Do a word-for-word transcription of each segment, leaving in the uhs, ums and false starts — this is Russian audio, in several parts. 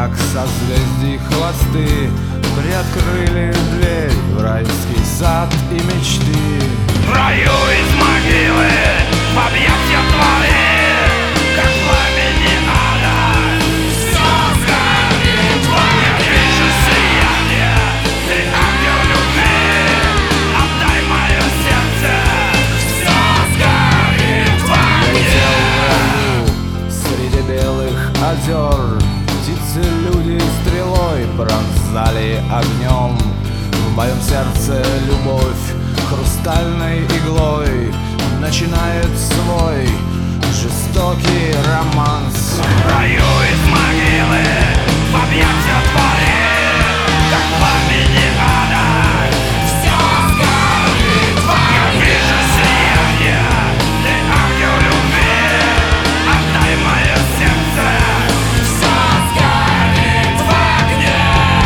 как созвездий хвосты, приоткрыли дверь в райский сад и мечты. В раю из могилы, в объятия твои, как пламени ада, все сгорит в огне. Я вижу сияние, ты ангел любви, отдай мое сердце, все сгорит в огне. Я летел в раю среди белых озер, птицы, люди стрелой пронзали огнем. В моем сердце любовь хрустальной иглой начинает свой жестокий романс. В раю из могилы, в объятия твои, как пламени ада, все сгорит в огне. Я вижу сияние, ты ангел любви, отдай мое сердце, все сгорит в огне.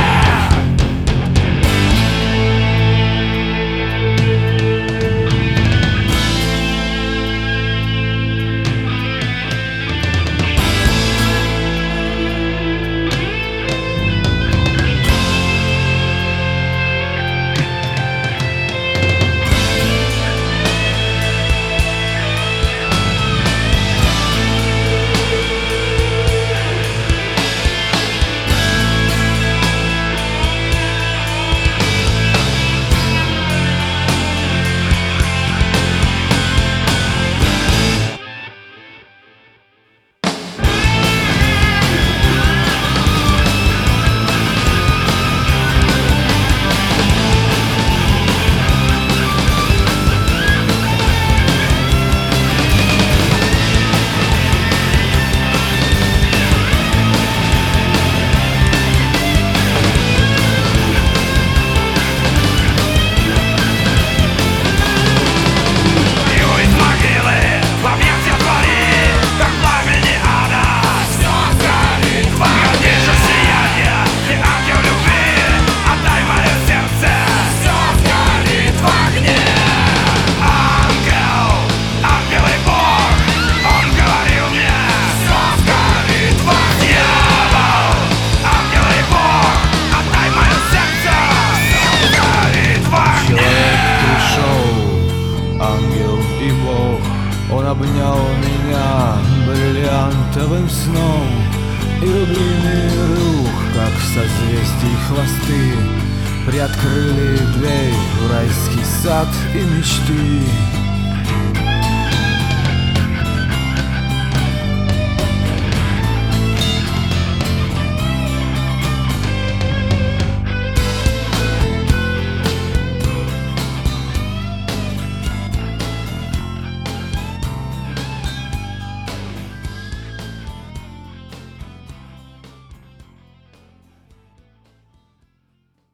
Он обнял меня бриллиантовым сном, и рубиный рух, как в созвездии хвосты, приоткрыли дверь в райский сад и мечты.